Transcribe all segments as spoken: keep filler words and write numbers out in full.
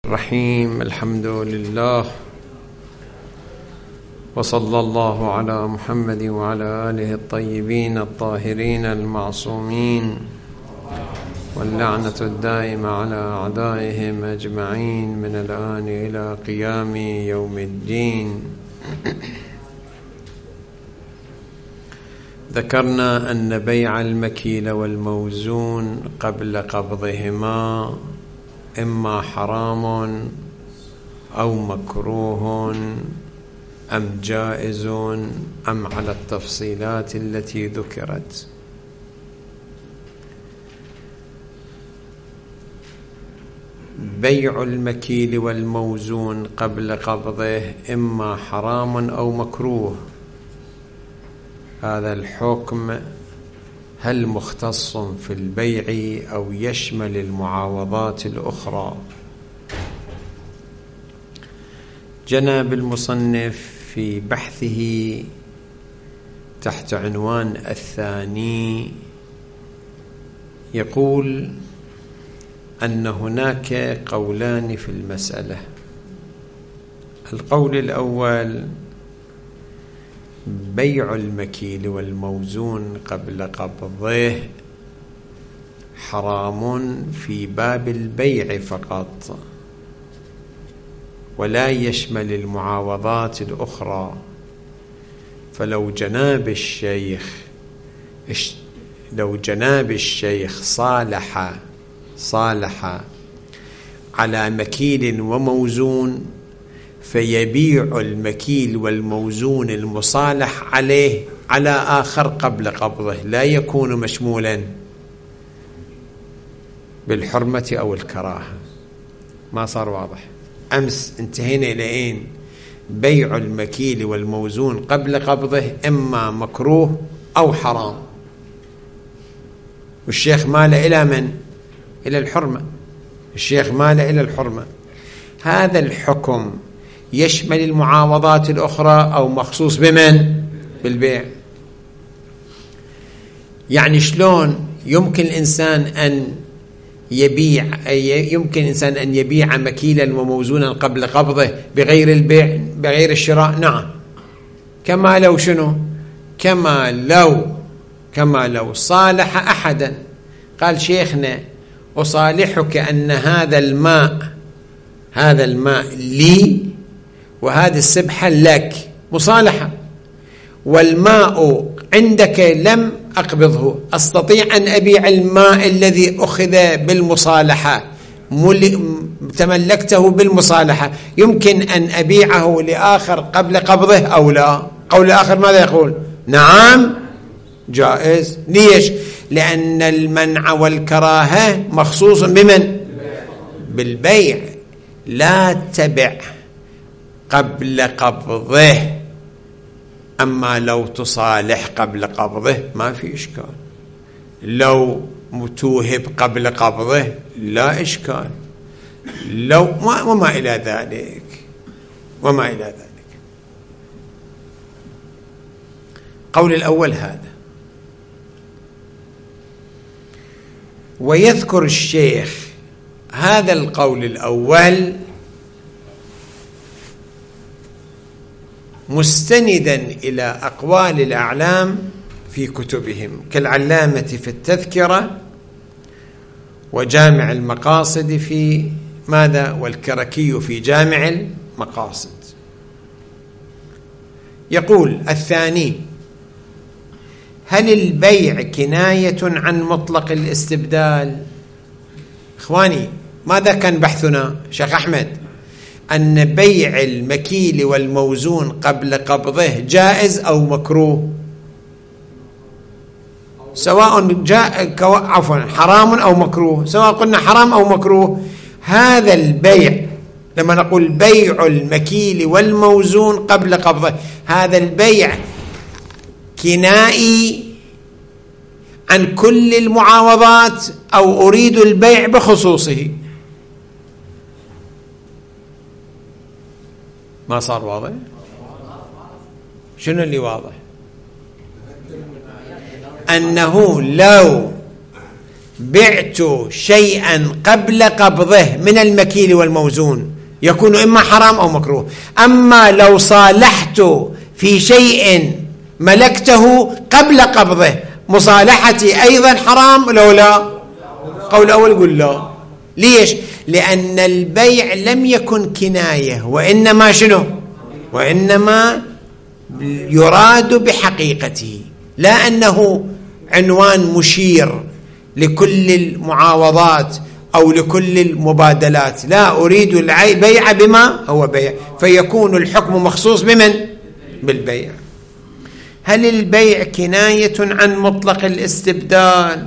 الرحيم. الحمد لله، وصلى الله على محمد وعلى آله الطيبين الطاهرين المعصومين، واللعنة الدائمة على أعدائهم أجمعين من الآن إلى قيام يوم الدين. ذكرنا أن بيع المكيل والموزون قبل قبضهما إما حرام أو مكروه أم جائز أم على التفصيلات التي ذكرت. بيع المكيل والموزون قبل قبضه إما حرام أو مكروه. هذا الحكم هل مختص في البيع أو يشمل المعاوضات الأخرى؟ جناب المصنف في بحثه تحت عنوان الثاني يقول أن هناك قولان في المسألة. القول الأول: بيع المكيل والموزون قبل قبضه حرام في باب البيع فقط، ولا يشمل المعاوضات الأخرى. فلو جناب الشيخ لو جناب الشيخ صالح صالح على مكيل وموزون، فيبيع المكيل والموزون المصالح عليه على آخر قبل قبضه، لا يكون مشمولا بالحرمة أو الكراهة. ما صار واضح؟ أمس انتهينا إلى أين؟ بيع المكيل والموزون قبل قبضه إما مكروه أو حرام، والشيخ مال إلى من؟ إلى الحرمة. الشيخ مال إلى الحرمة. هذا الحكم يشمل المعاوضات الأخرى أو مخصوص بمن؟ بالبيع. يعني شلون يمكن الإنسان أن يبيع يمكن الإنسان أن يبيع مكيلا وموزونا قبل قبضه بغير البيع بغير الشراء؟ نعم. كما لو شنو؟ كما لو كما لو صالح أحدا، قال شيخنا أصالحك أن هذا الماء هذا الماء لي وهذه السبحة لك، مصالحة، والماء عندك لم أقبضه، أستطيع أن أبيع الماء الذي أخذ بالمصالحة، تملكته بالمصالحة، يمكن أن أبيعه لآخر قبل قبضه أو لا؟ قول الآخر ماذا يقول؟ نعم جائز. ليش؟ لأن المنع والكراهة مخصوص بمن؟ بالبيع. لا تبع قبل قبضه، أما لو تصالح قبل قبضه ما في إشكال، لو توهب قبل قبضه لا إشكال، لو ما وما إلى ذلك وما إلى ذلك. قول الأول هذا. ويذكر الشيخ هذا القول الأول مستندا إلى أقوال الأعلام في كتبهم كالعلامة في التذكرة وجامع المقاصد في ماذا؟ والكركي في جامع المقاصد. يقول الثاني: هل البيع كناية عن مطلق الاستبدال؟ إخواني، ماذا كان بحثنا شيخ أحمد؟ أن بيع المكيل والموزون قبل قبضه جائز أو مكروه، سواء جاء عفوا حرام أو مكروه، سواء قلنا حرام أو مكروه. هذا البيع لما نقول بيع المكيل والموزون قبل قبضه، هذا البيع كنائي عن كل المعاوضات أو أريد البيع بخصوصه؟ ما صار واضح؟ شنو اللي واضح؟ أنه لو بعت شيئا قبل قبضه من المكيل والموزون يكون إما حرام أو مكروه. أما لو صالحت في شيء ملكته قبل قبضه مصالحتي أيضا حرام لو لا؟ قول الأول يقول لا. ليش؟ لأن البيع لم يكن كناية وإنما شنو؟ وإنما يراد بحقيقته، لا أنه عنوان مشير لكل المعاوضات أو لكل المبادلات. لا، أريد البيع بما هو بيع، فيكون الحكم مخصوص بمن؟ بالبيع. هل البيع كناية عن مطلق الاستبدال؟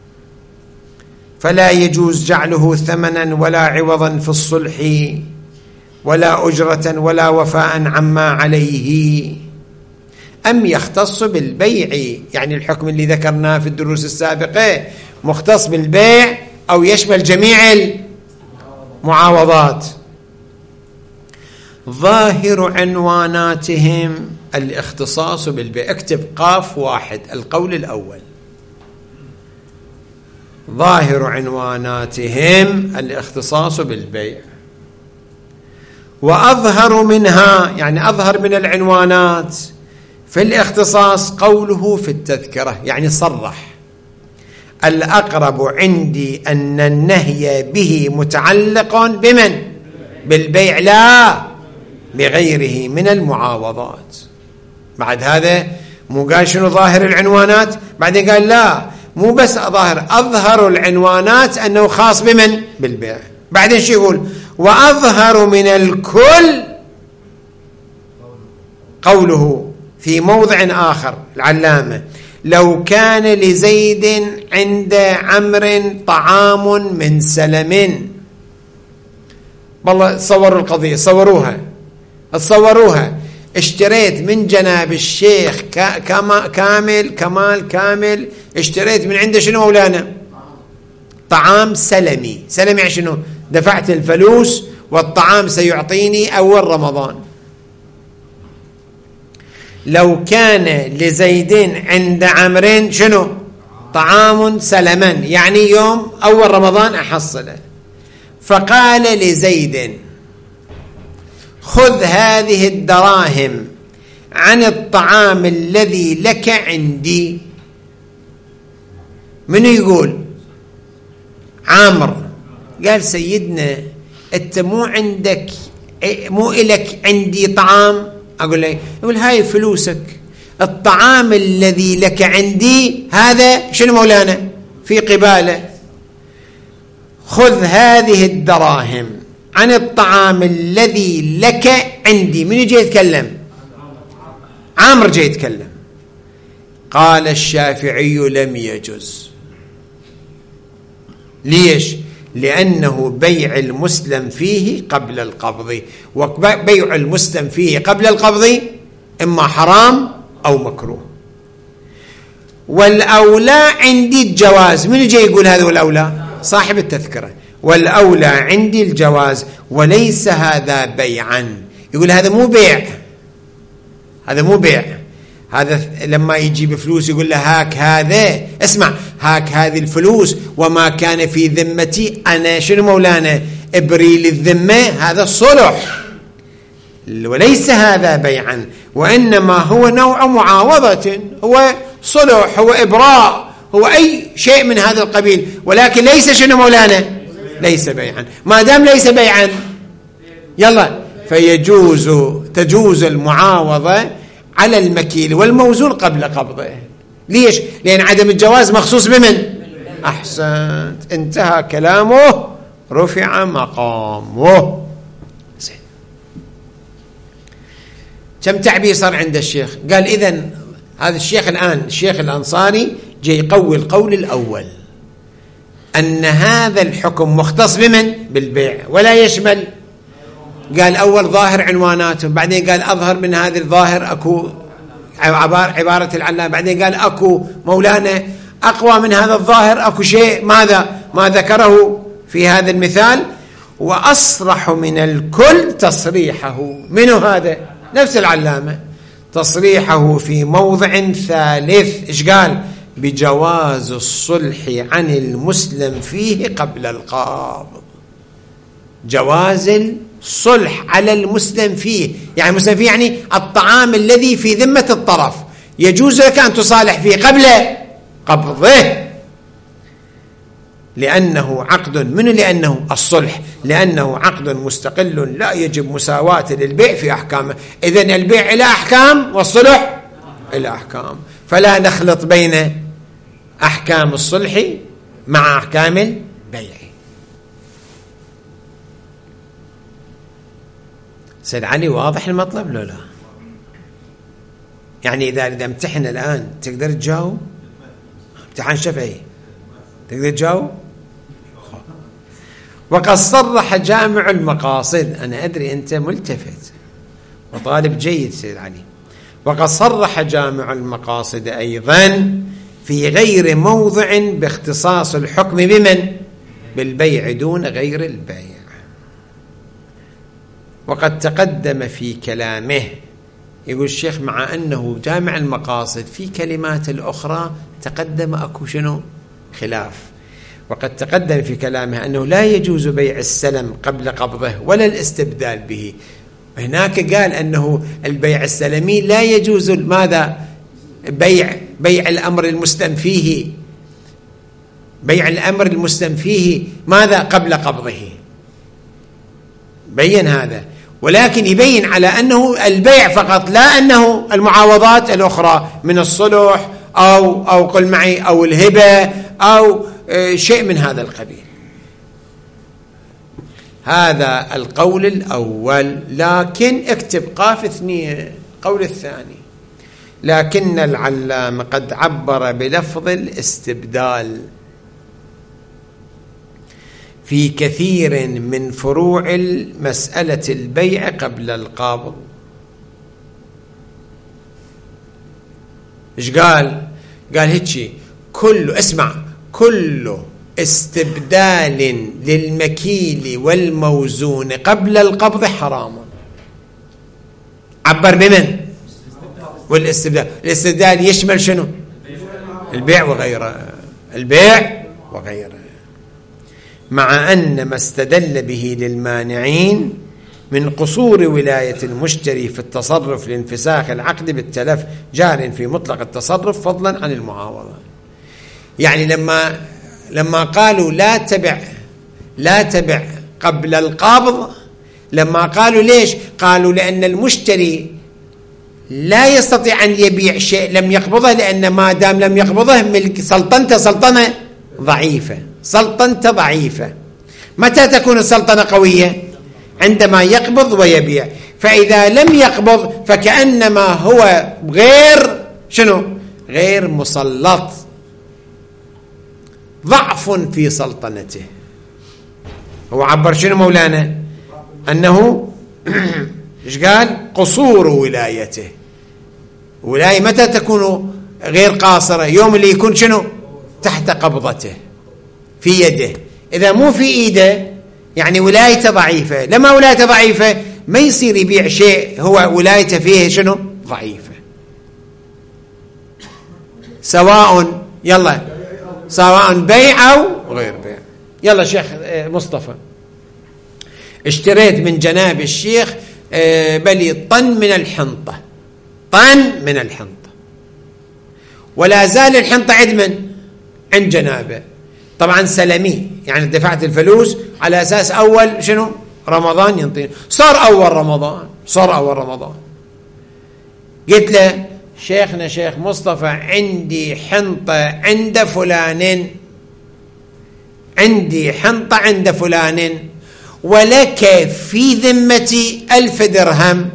فلا يجوز جعله ثمنا ولا عوضا في الصلح ولا أجرة ولا وفاء عما عليه. أم يختص بالبيع؟ يعني الحكم اللي ذكرناه في الدروس السابقة مختص بالبيع أو يشمل جميع المعاوضات. ظاهر عنواناتهم الاختصاص بالبيع. اكتب قاف واحد القول الأول. ظاهر عنواناتهم الاختصاص بالبيع. وأظهر منها، يعني أظهر من العنوانات في الاختصاص قوله في التذكرة، يعني صرح: الأقرب عندي أن النهي به متعلق بمن؟ بالبيع لا بغيره من المعاوضات. بعد هذا مو قال شنو ظاهر العنوانات، بعدين قال لا مو بس ظاهر، أظهر العنوانات أنه خاص بمن؟ بالبيع. بعدين شو يقول؟ وأظهر من الكل قوله في موضع آخر العلامة: لو كان لزيد عند عمرو طعام من سلم. والله صوروا القضية، صوروها تصوروها. اشتريت من جناب الشيخ كامل كمال كامل، اشتريت من عنده شنو مولانا؟ طعام سلمي. سلمي يعني شنو؟ دفعت الفلوس والطعام سيعطيني أول رمضان. لو كان لزيد عند عمرو شنو؟ طعام سلما، يعني يوم أول رمضان أحصله. فقال لزيد: خذ هذه الدراهم عن الطعام الذي لك عندي. من يقول؟ عامر. قال: سيدنا أنت مو عندك، مو إلك عندي طعام؟ أقول لي، يقول: هاي فلوسك، الطعام الذي لك عندي هذا شنو مولانا؟ في قباله. خذ هذه الدراهم عن الطعام الذي لك عندي. من يجي يتكلم؟ عامر جاي يتكلم. قال الشافعي: لم يجوز. ليش؟ لأنه بيع المسلم فيه قبل القبض، وبيع المسلم فيه قبل القبض إما حرام أو مكروه. والأولى عندي الجواز. من يجي يقول هذا والأولى؟ صاحب التذكرة. والأولى عندي الجواز وليس هذا بيعا. يقول هذا مو بيع، هذا مو بيع. هذا لما يجي بفلوس يقول له هاك هذا، اسمع، هاك هذه الفلوس وما كان في ذمتي أنا شنو مولانا؟ إبري للذمة. هذا الصلح، وليس هذا بيعا، وإنما هو نوع معاوضة، هو صلح، هو إبراء، هو أي شيء من هذا القبيل، ولكن ليس شنو مولانا؟ ليس بيعا. ما دام ليس بيعا يلا فيجوز تجوز المعاوضة على المكيل والموزون قبل قبضه. ليش؟ لأن عدم الجواز مخصوص بمن؟ أحسنت، انتهى كلامه، رفع مقامه. زين. كم تعبير صار عند الشيخ؟ قال إذن هذا الشيخ الآن الشيخ الأنصاري جاي يقوي القول الأول أن هذا الحكم مختص بمن؟ بالبيع ولا يشمل. قال أول ظاهر عنواناتهم، بعدين قال أظهر من هذا الظاهر أكو عبارة العلامة، بعدين قال أكو مولانا أقوى من هذا الظاهر، أكو شيء ماذا ما ذكره في هذا المثال. وأصرح من الكل تصريحه. منه هذا؟ نفس العلامة. تصريحه في موضع ثالث. إيش قال؟ بجواز الصلح عن المسلم فيه قبل القبض. جواز الصلح على المسلم فيه، يعني المسلم فيه يعني الطعام الذي في ذمة الطرف، يجوز لك أن تصالح فيه قبل قبضه، لأنه عقد منه، لأنه الصلح لأنه عقد مستقل لا يجب مساواة للبيع في أحكامه. إذن البيع إلى أحكام والصلح إلى أحكام، فلا نخلط بين أحكام الصلح مع أحكام البيع. سيد علي واضح المطلب لو لا؟ يعني إذا إذا امتحن الآن تقدر تجاوب؟ امتحان شفعي تقدر تجاوب؟ وقد صرح جامع المقاصد، أنا أدري أنت ملتفت وطالب جيد سيد علي، وقد صرح جامع المقاصد أيضا في غير موضع باختصاص الحكم بمن؟ بالبيع دون غير البيع. وقد تقدم في كلامه، يقول الشيخ مع أنه جامع المقاصد في كلمات الأخرى تقدم أكو شنو خلاف، وقد تقدم في كلامه أنه لا يجوز بيع السلم قبل قبضه ولا الاستبدال به. هناك قال أنه البيع السلمي لا يجوز ماذا؟ بيع بيع الأمر المسلم فيه، بيع الأمر المسلم فيه ماذا؟ قبل قبضه، بين هذا، ولكن يبين على أنه البيع فقط، لا أنه المعاوضات الأخرى من الصلح أو أو قل معي أو الهبة أو شيء من هذا القبيل. هذا القول الأول. لكن اكتب قاف اثنين قول الثاني، لكن العلامة قد عبر بلفظ الاستبدال في كثير من فروع المسألة البيع قبل القبض. ايش قال؟ قال هيك كل اسمع كل استبدال للمكيل والموزون قبل القبض حرام. عبر بمن؟ والاستبدال. الاستبدال يشمل شنو؟ البيع وغيره، البيع وغيره، مع أن ما استدل به للمانعين من قصور ولاية المشتري في التصرف لانفساخ العقد بالتلف جار في مطلق التصرف فضلا عن المعاوضة. يعني لما لما قالوا لا تبع لا تبع قبل القبض، لما قالوا ليش؟ قالوا لأن المشتري لا يستطيع أن يبيع شيء لم يقبضه، لأن ما دام لم يقبضه ملك سلطنته سلطنة ضعيفة، سلطنته ضعيفة. متى تكون السلطنة قوية؟ عندما يقبض ويبيع. فإذا لم يقبض فكأنما هو غير شنو؟ غير مسلط، ضعف في سلطنته. هو عبر شنو مولانا؟ أنه إيش قال؟ قصور ولايته. ولاية متى تكون غير قاصرة؟ يوم اللي يكون شنو؟ تحت قبضته في يده. إذا مو في إيده يعني ولايته ضعيفة. لما ولايته ضعيفة ما يصير يبيع شيء هو ولايته فيه شنو؟ ضعيفة. سواء يلا سواء بيع أو غير بيع. يلا شيخ مصطفى، اشتريت من جناب الشيخ بلي طن من الحنطة، طن من الحنطة، ولا زال الحنطة عند من؟ عند جنابه. طبعا سلمي، يعني دفعت الفلوس على أساس أول شنو؟ رمضان ينطين. صار أول رمضان، صار أول رمضان قلت له شيخنا شيخ مصطفى عندي حنطة عند فلان، عندي حنطة عند فلان ولك في ذمتي ألف درهم،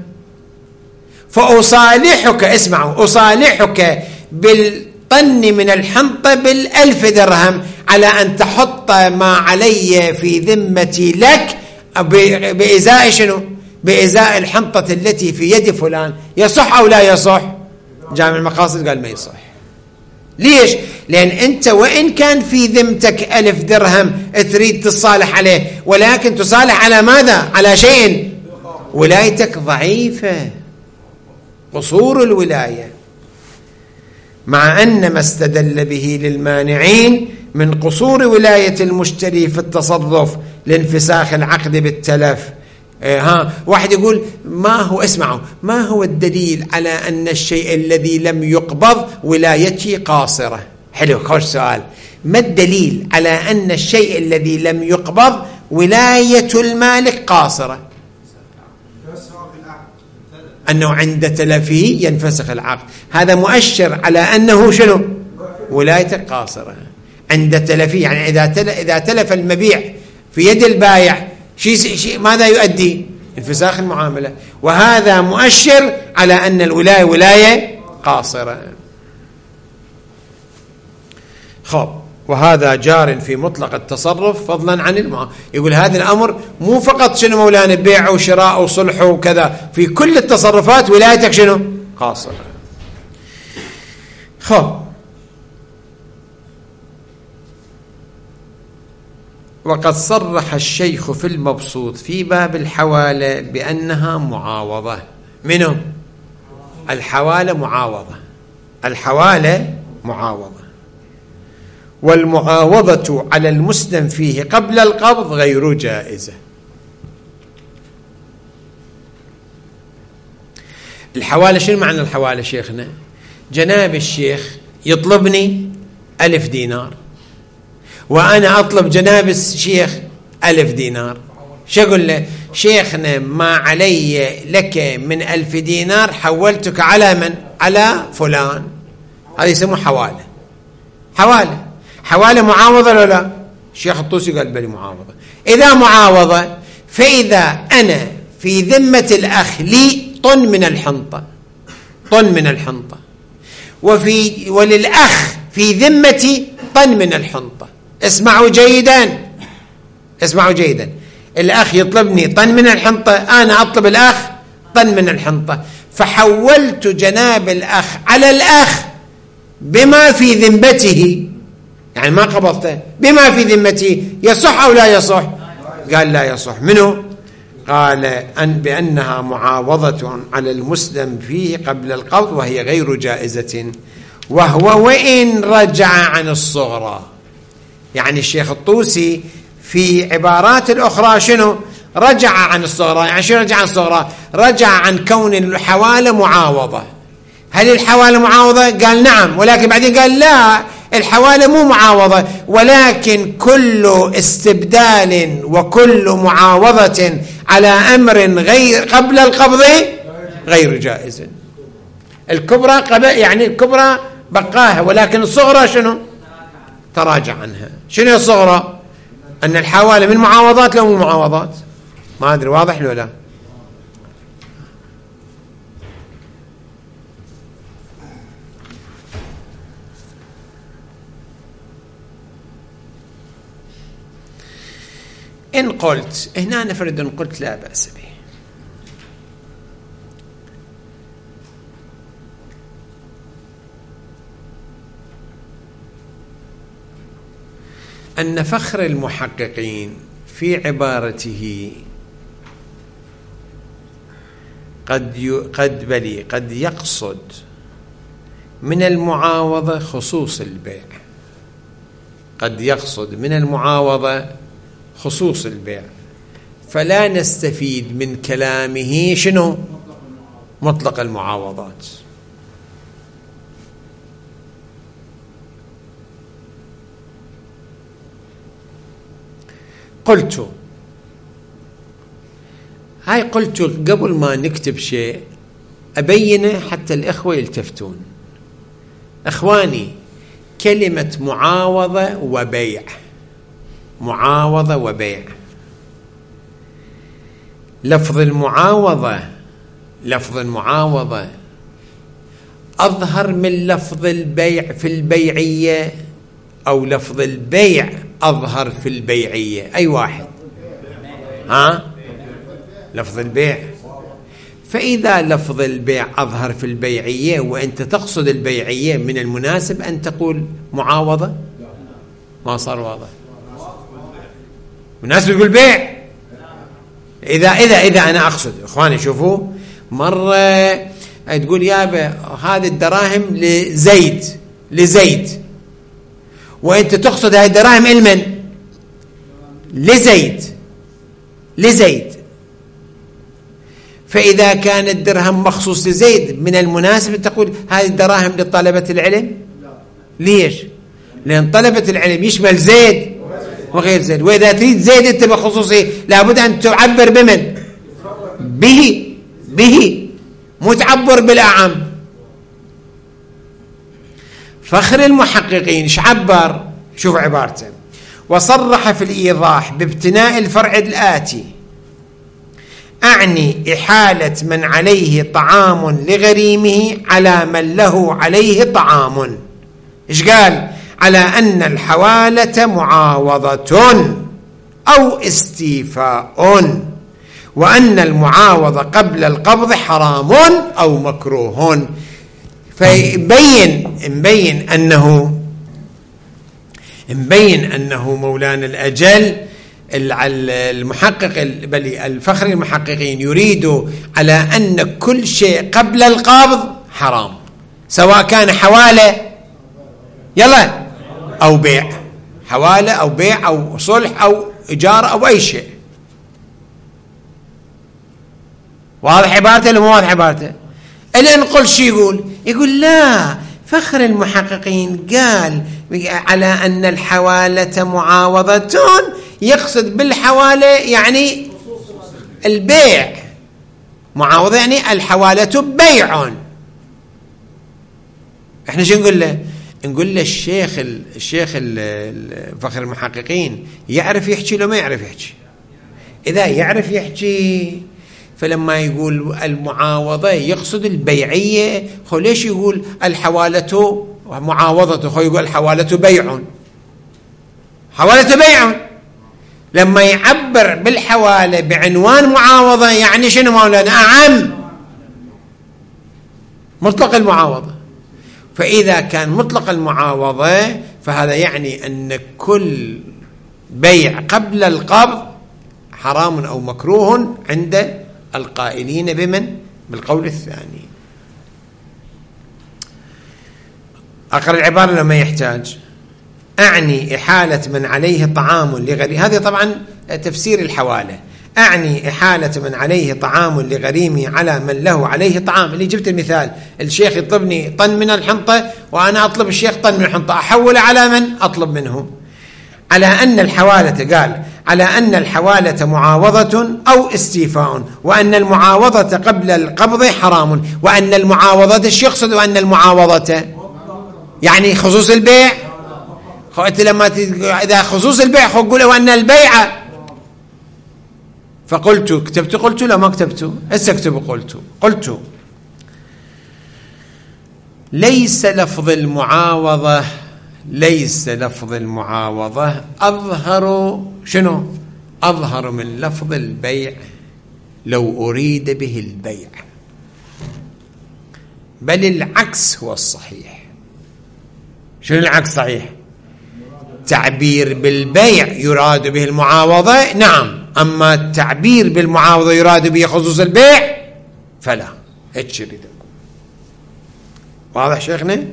فأصالحك، اسمعوا، أصالحك بالطن من الحنطة بالألف درهم على أن تحط ما علي في ذمتي لك بإزاء شنو؟ بإزاء الحنطة التي في يد فلان. يصح أو لا يصح؟ جامع المقاصد قال ما يصح. ليش؟ لأن أنت وإن كان في ذمتك ألف درهم تريد تصالح عليه، ولكن تصالح على ماذا؟ على شيء ولايتك ضعيفة، قصور الولاية. مع أن ما استدل به للمانعين من قصور ولاية المشتري في التصرف لانفساخ العقد بالتلف. إيه ها واحد يقول ما هو اسمعوا ما هو الدليل على أن الشيء الذي لم يقبض ولايته قاصرة؟ حلو، خوش سؤال. ما الدليل على أن الشيء الذي لم يقبض ولاية المالك قاصرة؟ أنه عند تلفه ينفسخ العقد، هذا مؤشر على أنه شنو؟ ولايته قاصرة عند تلفه. يعني إذا تلف, إذا تلف المبيع في يد البائع شيء شي ماذا يؤدي؟ انفساخ المعاملة، وهذا مؤشر على أن الولاية ولاية قاصرة. خب، وهذا جار في مطلق التصرف فضلا عن المعاملة. يقول هذا الأمر مو فقط شنو مولانا بيع وشراء وصلح وكذا، في كل التصرفات ولايتك شنو؟ قاصرة. خب، وقد صرح الشيخ في المبسوط في باب الحوالة بأنها معاوضة. منهم الحوالة معاوضة، الحوالة معاوضة، والمعاوضة على المسلم فيه قبل القبض غير جائزة. الحوالة شنو معنى الحوالة شيخنا؟ جناب الشيخ يطلبني ألف دينار وأنا أطلب جناب الشيخ ألف دينار، شو أقول له؟ شيخنا ما علي لك من ألف دينار حولتك على من؟ على فلان. هذا يسموه حوالة. حوالة حوالة معاوضة ولا لا؟ الشيخ الطوسي قال بلي معاوضة. إذا معاوضة فإذا أنا في ذمة الأخ لي طن من الحنطة، طن من الحنطة، وفي وللأخ في ذمتي طن من الحنطة. اسمعوا جيدا، اسمعوا جيدا. الأخ يطلبني طن من الحنطة، أنا أطلب الأخ طن من الحنطة، فحولت جناب الأخ على الأخ بما في ذمته، يعني ما قبضته، بما في ذمته، يصح أو لا يصح؟ قال لا يصح. منه؟ قال أن بأنها معاوضة على المسلم فيه قبل القبض وهي غير جائزة، وهو وإن رجع عن الصغرى. يعني الشيخ الطوسي في عبارات الأخرى شنو؟ رجع عن الصغرى. يعني شنو رجع عن الصغرى؟ رجع عن كون الحوالة معاوضة. هل الحوالة معاوضة؟ قال نعم، ولكن بعدين قال لا، الحوالة مو معاوضة، ولكن كل استبدال وكل معاوضة على أمر غير قبل القبض غير جائز. الكبرى قبل، يعني الكبرى بقاها، ولكن الصغرى شنو؟ تراجع عنها. شنو الصغرى؟ أن الحوالة من معاوضات لو مو معاوضات. ما أدري واضح ولا لا؟ إن قلت هنا نفرد إن قلت لا بأس به، أن فخر المحققين في عبارته قد قد بلي قد يقصد من المعاوضة خصوص البيع، قد يقصد من المعاوضة خصوص البيع، فلا نستفيد من كلامه شنو؟ مطلق المعاوضات. قلت هاي قلت قبل ما نكتب شيء أبينه حتى الإخوة يلتفتون. إخواني، كلمة معاوضة وبيع، معاوضة وبيع، لفظ المعاوضة لفظ المعاوضة أظهر من لفظ البيع في البيعية، أو لفظ البيع أظهر في البيعية؟ أي واحد؟ ها؟ لفظ البيع. فإذا لفظ البيع أظهر في البيعية وأنت تقصد البيعية، من المناسب أن تقول معاوضة. ما صار واضح؟ مناسب يقول بيع. إذا إذا إذا أنا أقصد، إخواني شوفوا، مرة تقول يابا هذه الدراهم لزيد لزيد، وانت تقصد هذه الدراهم لمن؟ لزيد لزيد. فإذا كان الدرهم مخصوص لزيد من المناسب تقول هذه الدراهم لطلبة العلم. ليش؟ لأن طلبة العلم يشمل زيد وغير زيد، وإذا تريد زيد أنت بخصوصه لابد أن تعبر بمن؟ به به، مو تعبر بالأعم. فخر المحققين ايش عبر؟ شوف عبارته: وصرح في الإيضاح بابتناء الفرع الآتي: أعني إحالة من عليه طعام لغريمه على من له عليه طعام. إيش قال؟ على أن الحوالة معاوضة أو استيفاء، وأن المعاوضة قبل القبض حرام أو مكروه. فيبين مبين أنه مبين أنه مولانا الأجل المحقق بل الفخر المحققين يريد على أن كل شيء قبل القبض حرام، سواء كان حوالة يلا أو بيع، حوالة أو بيع أو صلح أو إجارة أو أي شيء. واضح عبارته ولا مو واضح عبارته؟ إلا نقول شي يقول يقول لا، فخر المحققين قال على أن الحوالة معاوضة، يقصد بالحوالة يعني البيع، معاوضة يعني الحوالة بيع. احنا شو نقول له؟ نقول له الشيخ الشيخ فخر المحققين يعرف يحكي لو ما يعرف يحكي. إذا يعرف يحكي فلما يقول المعاوضة يقصد البيعية، خو ليش يقول الحوالة معاوضة؟ خو يقول الحوالة بيع، حوالة بيع. لما يعبر بالحوالة بعنوان معاوضة يعني شنو مولانا؟ أعم، مطلق المعاوضة. فإذا كان مطلق المعاوضة فهذا يعني أن كل بيع قبل القبض حرام أو مكروه عند القائلين بمن؟ بالقول الثاني. أقرأ العبارة لما يحتاج: أعني إحالة من عليه طعام لغريمه، هذا طبعا تفسير الحوالة. أعني إحالة من عليه طعام لغريمه على من له عليه طعام. اللي جبت المثال، الشيخ يطلبني طن من الحنطة وأنا أطلب الشيخ طن من الحنطة، أحول على من أطلب منه؟ على أن الحوالة، قال على أن الحوالة معاوضة أو استيفاء، وأن المعاوضة قبل القبض حرام، وأن المعاوضة ايش يقصد؟ وأن المعاوضة يعني خصوص البيع. أنت لما إذا خصوص البيع خو قول وأن البيع، فقلت كتبت قلت لا ما كتبت هسه اكتب قلت قلت ليس لفظ المعاوضة ليس لفظ المعاوضة أظهر شنو؟ أظهر من لفظ البيع لو أريد به البيع، بل العكس هو الصحيح. شنو العكس صحيح؟ تعبير بالبيع يراد به المعاوضة، نعم، أما التعبير بالمعاوضة يراد به خصوص البيع فلا. هيك يريد. واضح شيخنا؟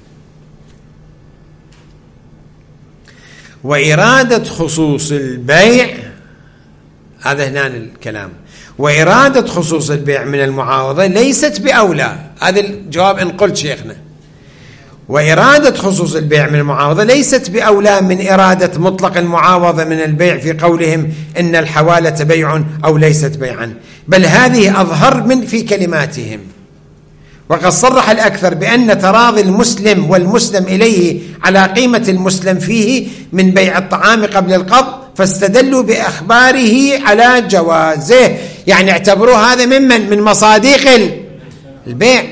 وإرادة خصوص البيع، هذا هنا الكلام، وإرادة خصوص البيع من المعاوضة ليست بأولى. هذا الجواب إن قلت شيخنا. وإرادة خصوص البيع من المعاوضة ليست بأولى من إرادة مطلق المعاوضة من البيع في قولهم إن الحوالة بيع أو ليست بيعا، بل هذه أظهر من في كلماتهم. وقد صرح الأكثر بأن تراضي المسلم والمسلم إليه على قيمة المسلم فيه من بيع الطعام قبل القبض، فاستدلوا بأخباره على جوازه. يعني اعتبروا هذا ممن من مصادق البيع،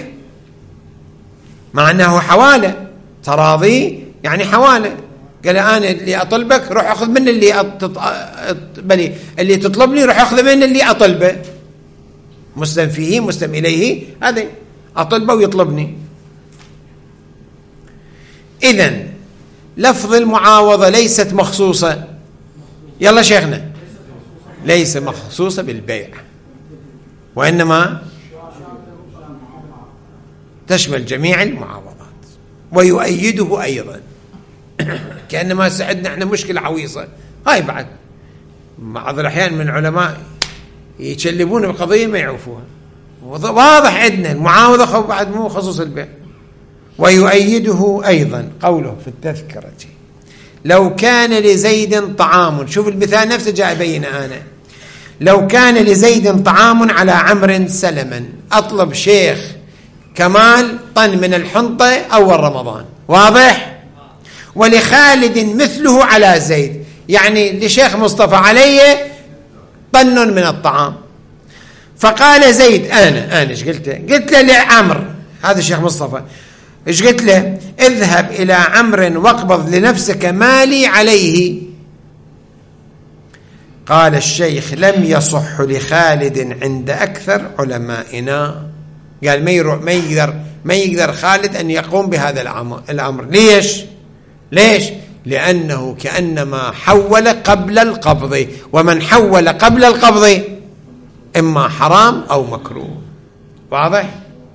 مع أنه حوالة. تراضي يعني حوالة. قال أنا اللي أطلبك روح أخذ من اللي أطلب بلي اللي تطلبني روح أخذ من اللي أطلبه. مسلم فيه مسلم إليه، هذا أطلبه ويطلبني. إذن لفظ المعاوضة ليست مخصوصة، يلا شيخنا، ليس مخصوصة بالبيع، وإنما تشمل جميع المعاوضات. ويؤيده أيضا كأنما سعدنا احنا مشكلة عويصة هاي بعد بعض الأحيان من العلماء يتشلبون بقضية ما يعرفوها واضح عندنا المعاوضة بعد مو خصوص البيع. ويؤيده أيضا قوله في التذكرة لو كان لزيد طعام، شوف المثال نفسه جاء بينه أنا، لو كان لزيد طعام على عمرو سلما، أطلب شيخ كمال طن من الحنطة أول رمضان، واضح؟ ولخالد مثله على زيد، يعني لشيخ مصطفى علي طن من الطعام. فقال زيد أنا أنا إيش قلت له؟ قلت له لعمرو، هذا الشيخ مصطفى، إيش قلت له؟ اذهب إلى عمرو واقبض لنفسك مالي عليه. قال الشيخ لم يصح لخالد عند أكثر علمائنا، قال ما يروح ما يقدر ما يقدر خالد أن يقوم بهذا الأمر. ليش؟ ليش؟ لأنه كأنما حول قبل القبض، ومن حول قبل القبض إما حرام أو مكروه، واضح؟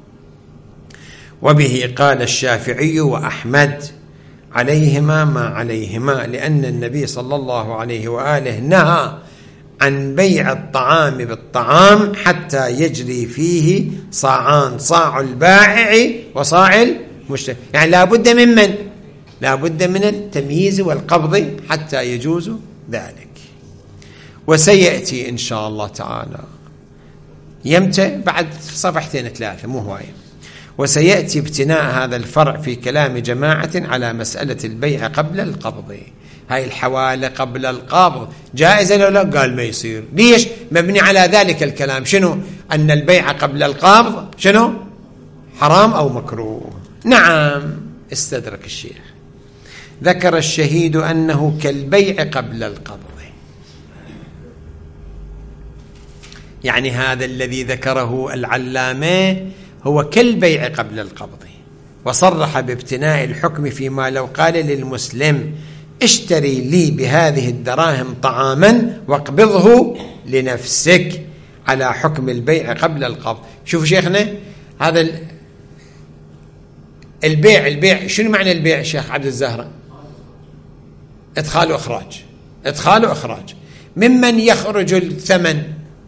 وبه قال الشافعي وأحمد عليهما ما عليهما، لأن النبي صلى الله عليه وآله نهى عن بيع الطعام بالطعام حتى يجري فيه صاعان، صاع البائع وصاع المشتري، يعني لا بد من من؟ لا بد من التمييز والقبض حتى يجوز ذلك. وسيأتي إن شاء الله تعالى يمتى بعد صفحتين ثلاثة مو هواية، وسيأتي ابتناء هذا الفرع في كلام جماعة على مسألة البيع قبل القبض. هاي الحوالة قبل القبض جائزة لو لا؟ قال ما يصير. ليش؟ مبني على ذلك الكلام، شنو؟ أن البيع قبل القبض شنو؟ حرام أو مكروه. نعم، استدرك الشيخ، ذكر الشهيد أنه كالبيع قبل القبض، يعني هذا الذي ذكره العلامة هو كالبيع قبل القبض، وصرح بابتناء الحكم فيما لو قال للمسلم اشتري لي بهذه الدراهم طعاما واقبضه لنفسك، على حكم البيع قبل القبض. شوفوا شيخنا هذا البيع، البيع شنو معنى البيع شيخ عبد الزهرة؟ ادخال واخراج، ادخال واخراج. ممن يخرج الثمن؟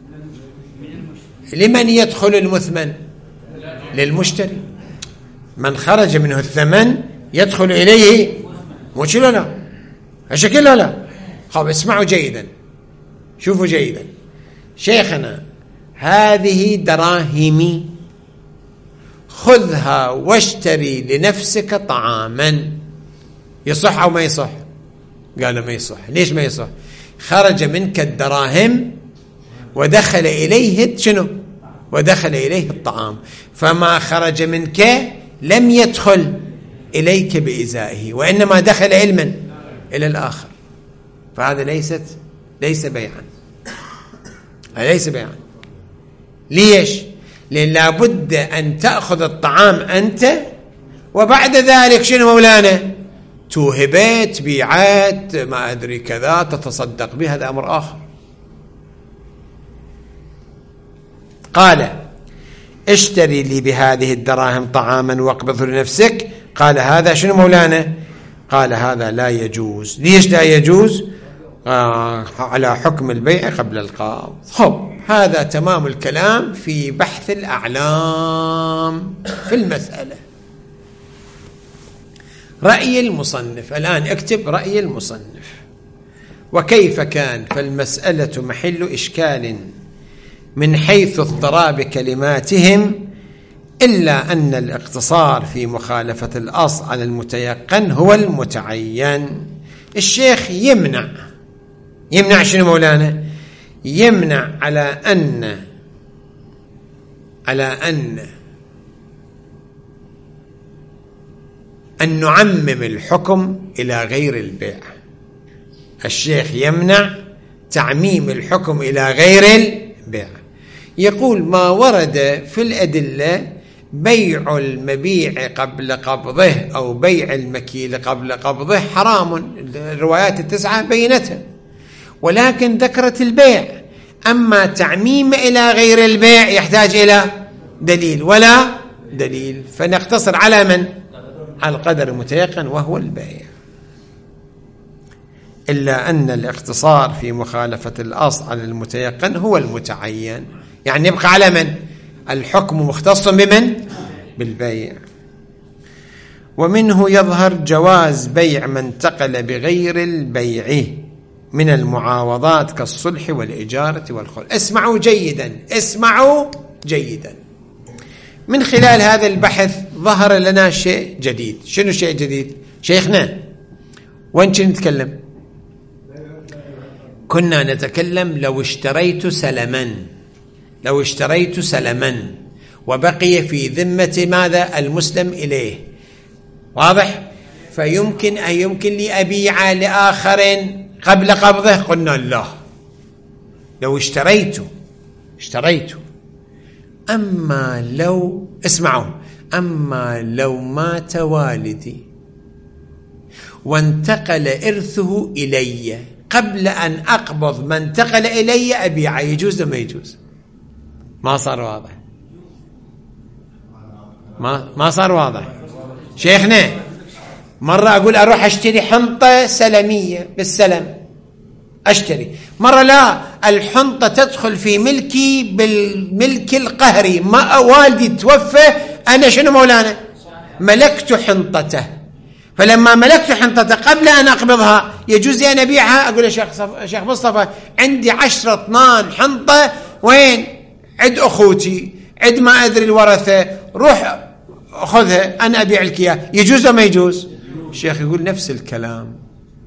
لمن يدخل المثمن؟ للمشتري. من خرج منه الثمن يدخل إليه، مش لا لا هالشكل لا لا. خب اسمعوا جيدا، شوفوا جيدا شيخنا، هذه دراهمي خذها واشتري لنفسك طعاما، يصح أو ما يصح؟ قال ما يصح. ليش ما يصح؟ خرج منك الدراهم ودخل إليه شنو؟ ودخل إليه الطعام، فما خرج منك لم يدخل إليك بإزائه، وإنما دخل علما إلى الآخر، فهذا ليست ليس بيعا، ليس بيعا. ليش؟ لأن لابد أن تأخذ الطعام أنت، وبعد ذلك شنو مولانا؟ توهبت بيعات ما أدري كذا تتصدق به، هذا أمر آخر. قال اشتري لي بهذه الدراهم طعاما واقبضه لنفسك، قال هذا شنو مولانا؟ قال هذا لا يجوز. ليش لا يجوز؟ آه على حكم البيع قبل القبض. خب هذا تمام الكلام في بحث الأعلام في المسألة. رأي المصنف الآن، اكتب رأي المصنف. وكيف كان؟ فالمسألة محل إشكال من حيث اضطراب كلماتهم، إلا أن الاقتصار في مخالفة الأصل على المتيقن هو المتعين. الشيخ يمنع يمنع شنو مولانا؟ يمنع على أن على أن أن نعمم الحكم إلى غير البيع. الشيخ يمنع تعميم الحكم إلى غير البيع، يقول ما ورد في الأدلة بيع المبيع قبل قبضه أو بيع المكيل قبل قبضه حرام، الروايات التسعة بينتها، ولكن ذكرت البيع. أما تعميم إلى غير البيع يحتاج إلى دليل، ولا دليل، فنقتصر على من؟ على القدر المتيقن وهو البيع. إلا أن الاقتصار في مخالفة الأصل على المتيقن هو المتعين، يعني يبقى على من؟ الحكم مختص بمن؟ بالبيع. ومنه يظهر جواز بيع ما انتقل بغير البيع من المعاوضات كالصلح والإجارة والخلع. اسمعوا جيدا، اسمعوا جيدا. من خلال هذا البحث ظهر لنا شيء جديد. شنو شيء جديد؟ شيخنا وين كنا نتكلم؟ كنا نتكلم لو اشتريت سلما، لو اشتريت سلما وبقي في ذمة ماذا؟ المسلم إليه، واضح؟ فيمكن أن يمكن لي أبيع لآخر قبل قبضه. قلنا لا، لو اشتريته اشتريته أما لو، اسمعوا، أما لو مات والدي وانتقل إرثه إلي قبل أن أقبض ما انتقل إلي أبيع، يجوز ولا ما يجوز؟ ما صار واضح، ما ما صار واضح. شيخنا مرة أقول أروح أشتري حنطة سلمية بالسلم، أشتري، مرة لا، الحنطة تدخل في ملكي بالملك القهري، ما والدي توفى، أنا شنو مولانا؟ ملكت حنطته، فلما ملكت حنطته قبل أن أقبضها يجوز لي أن أبيعها. أقول يا شيخ صف... شيخ مصطفى عندي عشرة اثنان حنطة، وين؟ عد أخوتي، عد ما أدري الورثة، روح أخذها أنا أبيع لك إياه، يجوز ولا ما يجوز؟ الشيخ يقول نفس الكلام،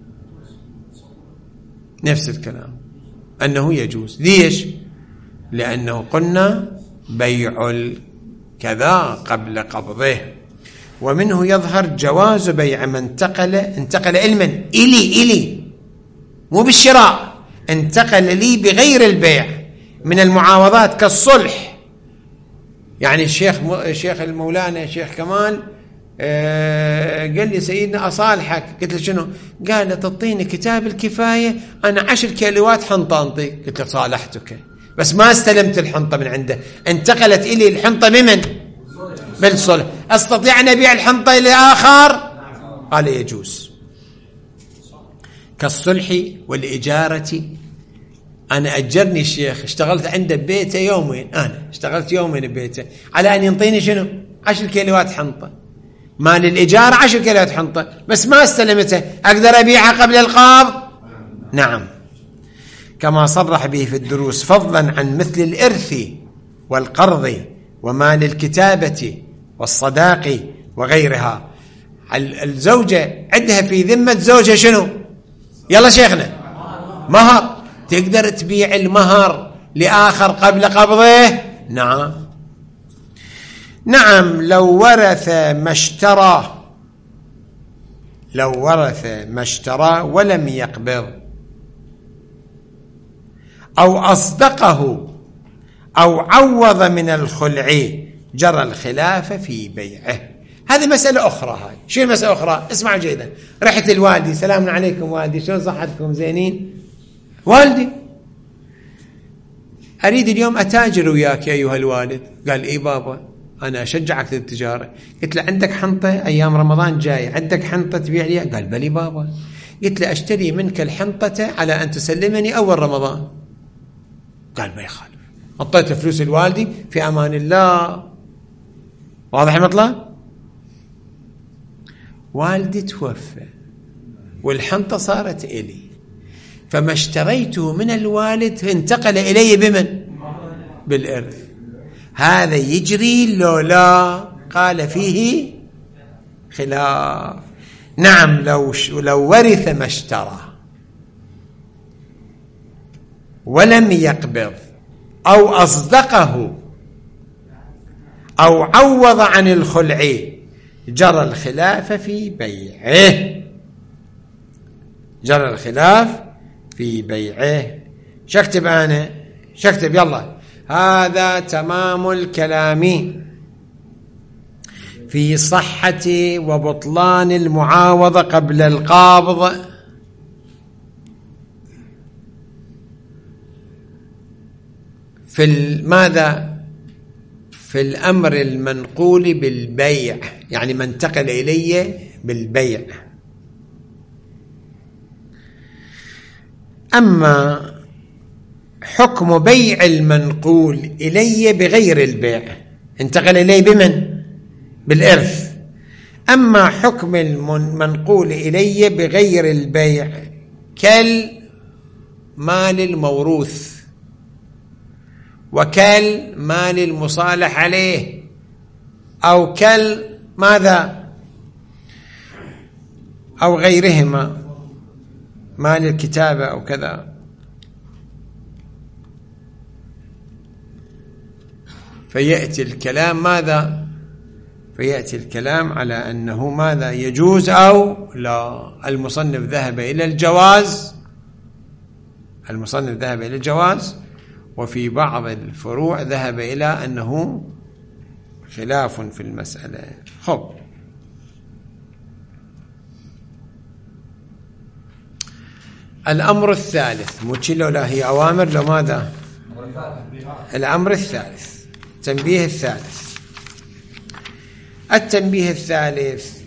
نفس الكلام أنه يجوز. ليش؟ لأنه قلنا بيع كذا قبل قبضه. ومنه يظهر جواز بيع من انتقل انتقل علما إلي إلي مو بالشراء، انتقل لي بغير البيع من المعاوضات كالصلح. يعني الشيخ الشيخ المولانا الشيخ كمال آه قال لي سيدنا أصالحك، قلت له شنو؟ قال له تعطيني كتاب الكفاية أنا عشر كيلوات حنطة أنطيك. قلت له صالحتك، بس ما استلمت الحنطة من عنده، انتقلت إلي الحنطة بمن؟ بالصلح. أستطيع أن أبيع الحنطة إلى آخر؟ قال يجوز. كالصلح والإجارة. أنا أجرني الشيخ، اشتغلت عنده ببيته يومين، أنا اشتغلت يومين ببيته على أن ينطيني شنو؟ عشر كيلوات حنطة، مال الإجارة عشر كيلوات حنطة، بس ما استلمته، أقدر أبيعها قبل القبض؟ نعم، كما صرح به في الدروس، فضلا عن مثل الإرث والقرض ومال الكتابة والصداق وغيرها. الزوجة عندها في ذمة زوجها شنو؟ يلا شيخنا مهر، تقدر تبيع المهر لآخر قبل قبضه؟ نعم. نعم، لو ورث ما اشترى، لو ورث ما اشترى ولم يقبض، أو أصدقه أو عوض من الخلع، جرى الخلاف في بيعه. هذه مسألة أخرى. هاي شو المسألة أخرى؟ اسمعوا جيدا. رحت الوالدي، سلام عليكم والدي، شو صحتكم؟ زينين؟ والدي أريد اليوم أتاجر وياك يا أيها الوالد. قال إيه بابا أنا أشجعك للتجارة. قلت له عندك حنطة أيام رمضان جاي، عندك حنطة تبيع لي؟ قال بلي بابا. قلت له أشتري منك الحنطة على أن تسلمني أول رمضان. قال ما يخالف. حطيت فلوس الوالدي في أمان الله. واضح المطلب؟ والدي توفى والحنطة صارت إلي، فما اشتريته من الوالد انتقل إلي بمن؟ بالإرث. هذا يجري لو لا؟ قال فيه خلاف. نعم، لو لو ورث ما اشترى ولم يقبض أو أصدقه أو عوض عن الخلع، جرى الخلاف في بيعه، جرى الخلاف في بيعه. شكتب أنا شكتب يلا. هذا تمام الكلام في صحة وبطلان المعاوضة قبل القبض في ماذا؟ في الأمر المنقول بالبيع، يعني ما انتقل إلي بالبيع. أما حكم بيع المنقول إلي بغير البيع، انتقل إلي بمن؟ بالإرث. أما حكم المنقول إلي بغير البيع كالمال الموروث وكالمال المصالح عليه، أو كال ماذا أو غيرهما، مال الكتابة أو كذا، فيأتي الكلام ماذا؟ فيأتي الكلام على أنه ماذا يجوز أو لا. المصنف ذهب إلى الجواز، المصنف ذهب إلى الجواز، وفي بعض الفروع ذهب إلى أنه خلاف في المسألة. خب، الأمر الثالث متشلو لا هي أوامر لو ماذا؟ الأمر الثالث، تنبيه الثالث. التنبيه الثالث: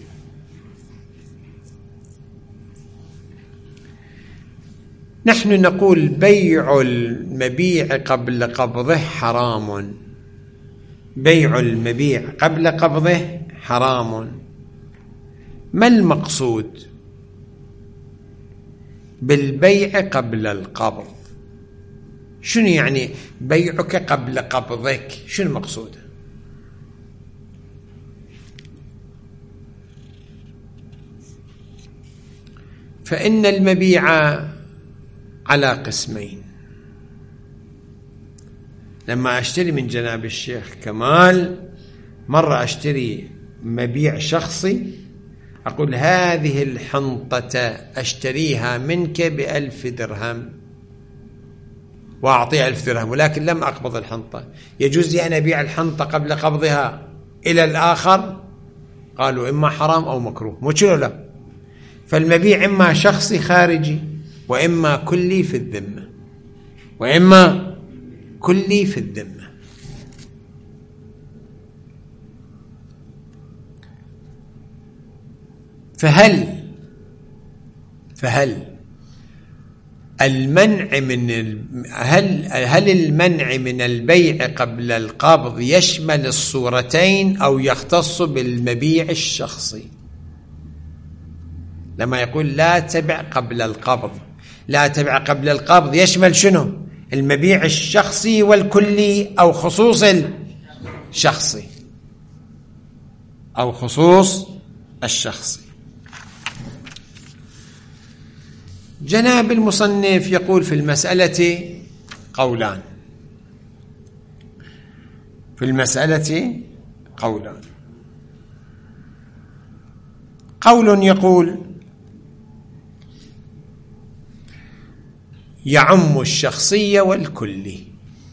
نحن نقول بيع المبيع قبل قبضه حرام، بيع المبيع قبل قبضه حرام. ما المقصود بالبيع قبل القبض؟ شنو يعني بيعك قبل قبضك؟ شنو المقصود؟ فإن المبيع على قسمين. لما أشتري من جناب الشيخ كمال، مرة أشتري مبيع شخصي، أقول هذه الحنطة أشتريها منك بألف درهم وأعطيها ألف درهم، ولكن لم أقبض الحنطة، يجوز لي أن أبيع الحنطة قبل قبضها إلى الآخر؟ قالوا إما حرام أو مكروه. مو كذا لا، فالمبيع إما شخصي خارجي وإما كلي في الذمة، وإما كلي في الذمة. فهل فهل المنع من هل هل المنع من البيع قبل القبض يشمل الصورتين أو يختص بالمبيع الشخصي؟ لما يقول لا تبع قبل القبض، لا تبع قبل القبض يشمل شنو؟ المبيع الشخصي والكلي أو خصوص الشخصي، أو خصوص الشخصي. جناب المصنف يقول في المسألة قولان، في المسألة قولان. قول يقول يعم الشخصية والكلي،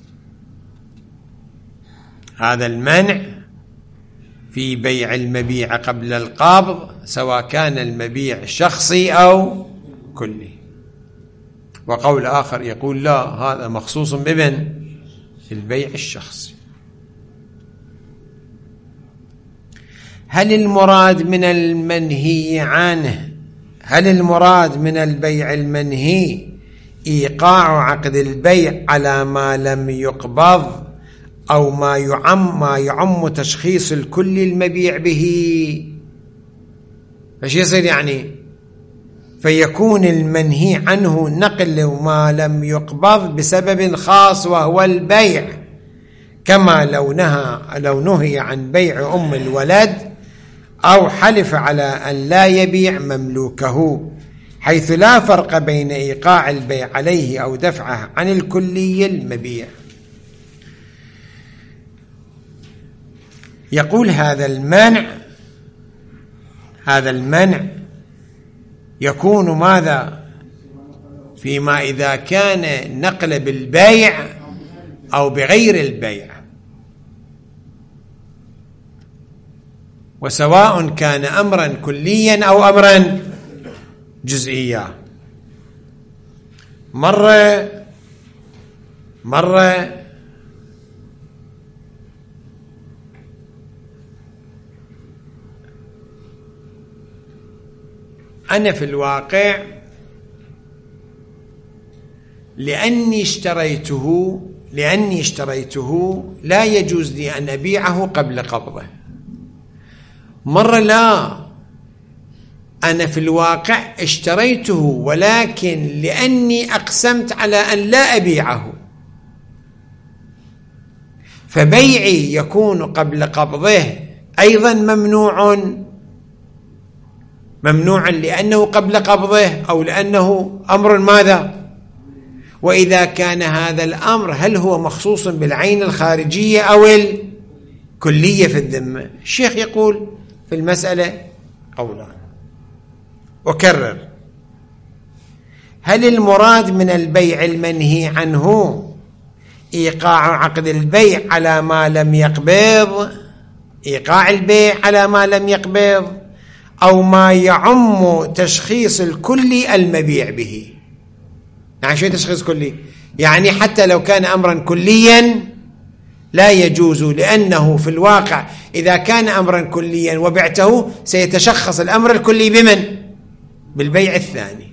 هذا المنع في بيع المبيع قبل القبض سواء كان المبيع شخصي أو كلي. وقول آخر يقول لا، هذا مخصوص بمن؟ البيع الشخصي. هل المراد من المنهي عنه هل المراد من البيع المنهي إيقاع عقد البيع على ما لم يقبض، أو ما يعم ما يعم تشخيص الكل المبيع به؟ فش يصير يعني؟ فيكون المنهي عنه نقل ما لم يقبض بسبب خاص وهو البيع، كما لو نهى لو نهي عن بيع أم الولد أو حلف على أن لا يبيع مملوكه، حيث لا فرق بين إيقاع البيع عليه أو دفعه عن الكلي المبيع. يقول هذا المنع هذا المنع يكون ماذا؟ فيما إذا كان نقل بالبيع أو بغير البيع، وسواء كان أمرا كليا أو أمرا جزئيا. مرة مرة أنا في الواقع لأني اشتريته لأني اشتريته لا يجوز لي أن أبيعه قبل قبضه. مرة لا، أنا في الواقع اشتريته ولكن لأني أقسمت على أن لا أبيعه، فبيعي يكون قبل قبضه أيضا ممنوع ممنوع لأنه قبل قبضه أو لأنه أمر ماذا؟ وإذا كان هذا الأمر هل هو مخصوص بالعين الخارجية أو الكلية في الذمة؟ الشيخ يقول في المسألة قولان. أكرر، هل المراد من البيع المنهي عنه إيقاع عقد البيع على ما لم يقبض، إيقاع البيع على ما لم يقبض، أو ما يعم تشخيص الكلي المبيع به؟ يعني شو تشخيص كلي؟ يعني حتى لو كان أمرا كليا لا يجوز، لأنه في الواقع إذا كان أمرا كليا وبعته سيتشخص الأمر الكلي بمن؟ بالبيع الثاني.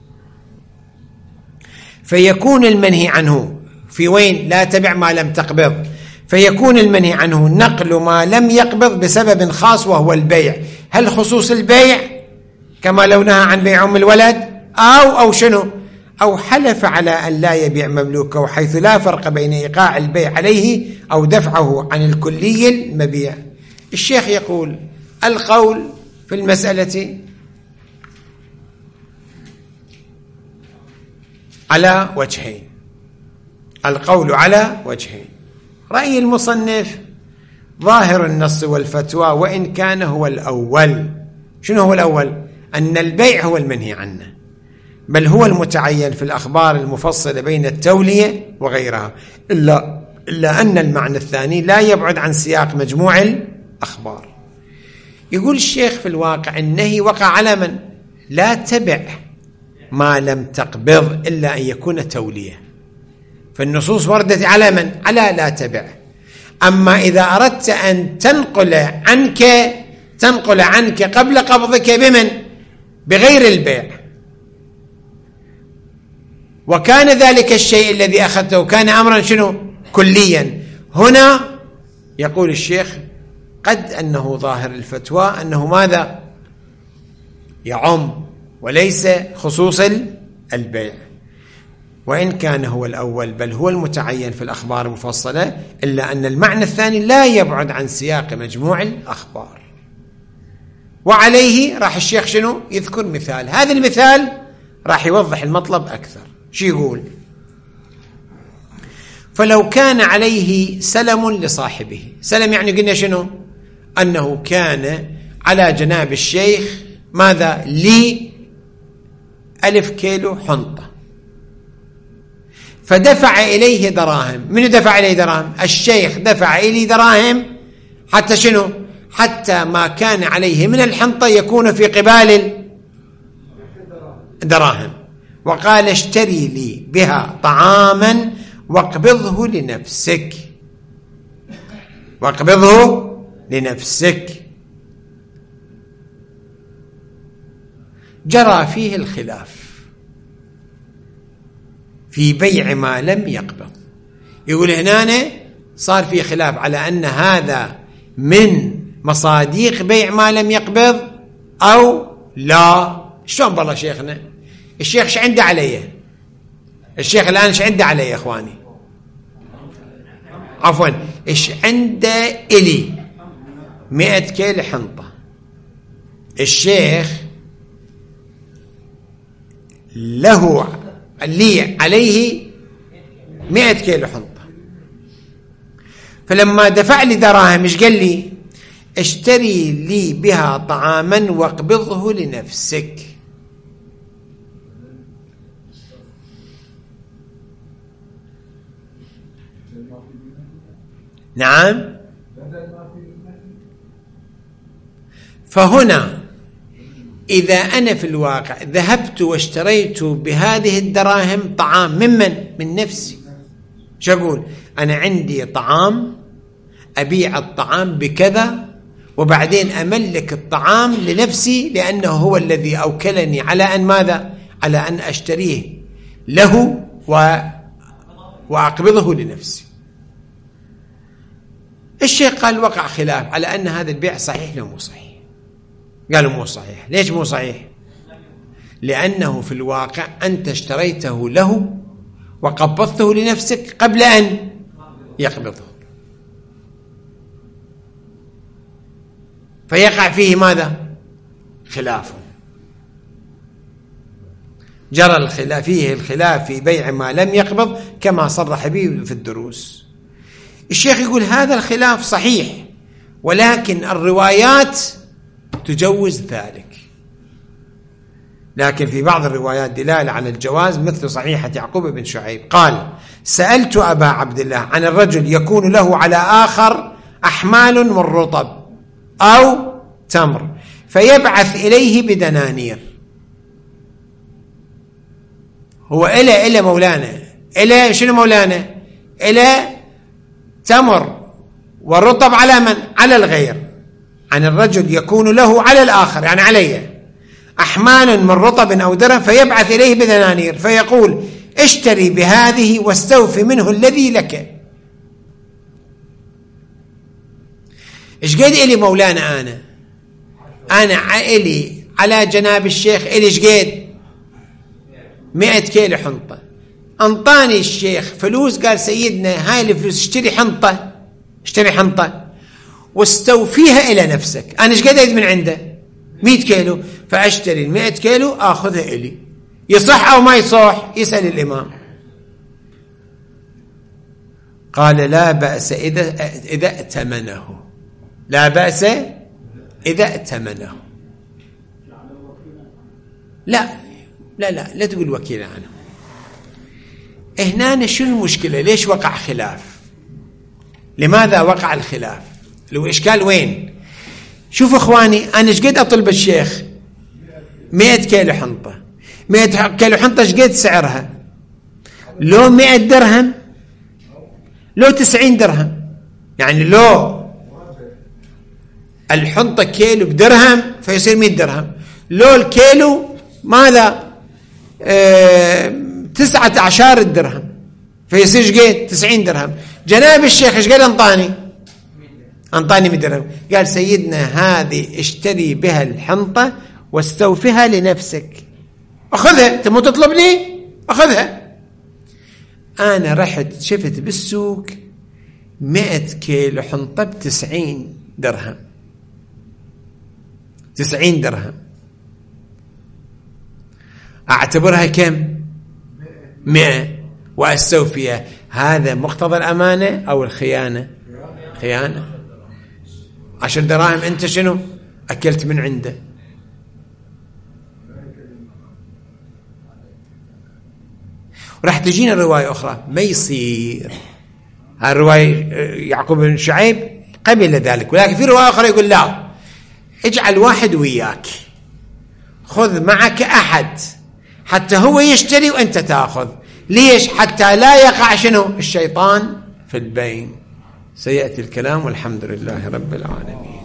فيكون المنهي عنه في وين؟ لا تبع ما لم تقبض، فيكون المنهي عنه نقل ما لم يقبض بسبب خاص وهو البيع. هل خصوص البيع كما لو نهى عن بيع أم الولد، أو أو شنو؟ أو حلف على أن لا يبيع مملوكه، حيث لا فرق بين إيقاع البيع عليه أو دفعه عن الكلي المبيع. الشيخ يقول القول في المسألة على وجهين، القول على وجهين. رأي المصنف ظاهر النص والفتوى وإن كان هو الأول. شنو هو الأول؟ أن البيع هو المنهي عنه، بل هو المتعين في الأخبار المفصلة بين التولية وغيرها، إلا, إلا أن المعنى الثاني لا يبعد عن سياق مجموع الأخبار. يقول الشيخ في الواقع النهي وقع على من؟ لا تبع ما لم تقبض إلا أن يكون تولية، فالنصوص وردت على من؟ على لا تبع. أما إذا أردت أن تنقل عنك تنقل عنك قبل قبضك بمن؟ بغير البيع، وكان ذلك الشيء الذي أخذته كان أمرا شنو؟ كليا. هنا يقول الشيخ قد أنه ظاهر الفتوى أنه ماذا؟ يعم وليس خصوص البيع، وإن كان هو الأول بل هو المتعين في الأخبار المفصلة، إلا أن المعنى الثاني لا يبعد عن سياق مجموع الأخبار. وعليه راح الشيخ شنو؟ يذكر مثال، هذا المثال راح يوضح المطلب أكثر. شو يقول؟ فلو كان عليه سلم لصاحبه، سلم يعني قلنا شنو؟ أنه كان على جناب الشيخ ماذا؟ لي ألف كيلو حنطة، فدفع إليه دراهم. من دفع إليه دراهم؟ الشيخ دفع إليه دراهم حتى شنو؟ حتى ما كان عليه من الحنطة يكون في قبال الدراهم، وقال اشتري لي بها طعاما واقبضه لنفسك، واقبضه لنفسك. جرى فيه الخلاف في بيع ما لم يقبض. يقول هنا صار في خلاف على أن هذا من مصاديق بيع ما لم يقبض أو لا. شلون بالله شيخنا؟ الشيخ ش عنده عليه؟ الشيخ الآن ش عنده عليه يا إخواني؟ عفوا، إيش عنده إلي؟ مئة كيلو حنطة. الشيخ له لي عليه مئة كيلو حنطة، فلما دفع لي دراهم ايش قال لي؟ اشتري لي بها طعاما واقبضه لنفسك. نعم. فهنا إذا أنا في الواقع ذهبت واشتريت بهذه الدراهم طعام ممن؟ من نفسي. شو أقول؟ أنا عندي طعام أبيع الطعام بكذا وبعدين أملك الطعام لنفسي لأنه هو الذي أوكلني على أن ماذا؟ على أن أشتريه له و... وأقبضه لنفسي. الشيخ قال وقع خلاف على أن هذا البيع صحيح لو مو صحيح. قالوا مو صحيح. ليش مو صحيح؟ لأنه في الواقع أنت اشتريته له وقبضته لنفسك قبل أن يقبضه، فيقع فيه ماذا؟ خلاف. جرى الخلاف فيه الخلاف في بيع ما لم يقبض كما صرح به في الدروس. الشيخ يقول هذا الخلاف صحيح، ولكن الروايات تجوز ذلك، لكن في بعض الروايات دلالة على الجواز، مثل صحيحة يعقوب بن شعيب قال سألت أبا عبد الله عن الرجل يكون له على آخر أحمال من رطب أو تمر فيبعث إليه بدنانير. هو إلى إلى مولانا إلى شنو مولانا؟ إلى تمر والرطب على من؟ على الغير. عن الرجل يكون له على الآخر يعني علي أحمال من رطب أو درهم فيبعث إليه بدنانير فيقول اشتري بهذه واستوفي منه الذي لك. إيش قد إلي مولانا؟ أنا أنا إلي على جناب الشيخ إلي إيش قد مئة كيلو حنطة. أنطاني الشيخ فلوس، قال سيدنا هاي الفلوس اشتري حنطة، اشتري حنطة واستوفيها إلى نفسك. أنا إيش قد أريد من عنده؟ مئة كيلو، فأشتري المئة كيلو أخذها إلي. يصح أو ما يصح؟ يسأل الإمام. قال لا بأس إذا إذا ائتمنه، لا بأس إذا ائتمنه. لا لا لا لا تقول وكيل عنه. هنا شو المشكلة؟ ليش وقع خلاف؟ لماذا وقع الخلاف؟ لو إشكال وين؟ شوف إخواني، أنا إيش قد أطلب الشيخ؟ مئة كيلو حنطة. مئة كيلو حنطة إيش قد سعرها؟ لو مئة درهم، لو تسعين درهم. يعني لو الحنطة كيلو بدرهم فيصير مئة درهم، لو الكيلو ماذا؟ اه تسعة عشر درهم فيصير إيش قد؟ تسعين درهم. جناب الشيخ إيش قد أنطاني؟ أنطاني مئة درهم. قال سيدنا هذه اشتري بها الحنطة واستوفها لنفسك. أخذها، تمو تطلب لي أخذها. أنا رحت شفت بالسوق مئة كيلو حنطة بتسعين درهم، تسعين درهم، أعتبرها كم؟ مئة وأستوفيها. هذا مقتضى الأمانة أو الخيانة؟ خيانة. عشر دراهم أنت شنو أكلت من عنده. وراح تجينا رواية أخرى ما يصير. هالرواية يعقوب بن شعيب قبل ذلك، ولكن في رواية أخرى يقول لا، اجعل واحد وياك، خذ معك أحد حتى هو يشتري وأنت تأخذ. ليش؟ حتى لا يقع شنو الشيطان في البين. سيأتي الكلام والحمد لله رب العالمين.